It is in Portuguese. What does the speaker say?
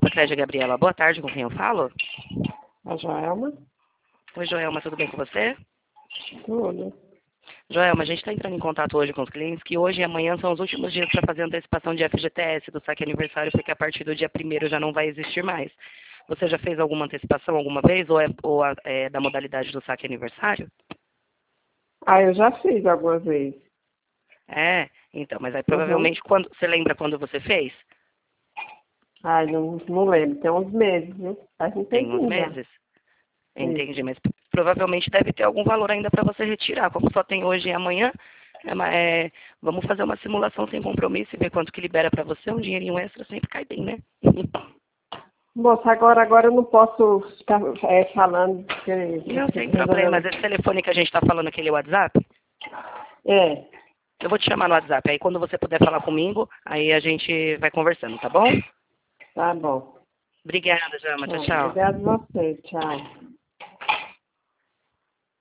Clédia Gabriela. Boa tarde, com quem eu falo? A Joelma? Oi, Joelma, tudo bem com você? Tudo. Joelma, a gente está entrando em contato hoje com os clientes que hoje e amanhã são os últimos dias para fazer a antecipação de FGTS do saque aniversário, porque a partir do dia 1º já não vai existir mais. Você já fez alguma antecipação alguma vez ou é da modalidade do saque aniversário? Ah, eu já fiz algumas vezes. É, então, mas aí Uhum. provavelmente você lembra quando você fez? Ai, não lembro. Tem uns meses, viu? Faz um Tem uns tempinho já. meses? Isso. Entendi, mas provavelmente deve ter algum valor ainda para você retirar. Como só tem hoje e amanhã, vamos fazer uma simulação sem compromisso e ver quanto que libera para você. Um dinheirinho extra sempre cai bem, né? Moça, agora eu não posso ficar falando. Não, sem problemas. Esse telefone que a gente está falando, aquele WhatsApp, É, eu vou te chamar no WhatsApp. Aí quando você puder falar comigo, aí a gente vai conversando, tá bom? tá bom. Obrigada, Jama. Tchau, Tchau. tchau. Obrigada a você. Tchau.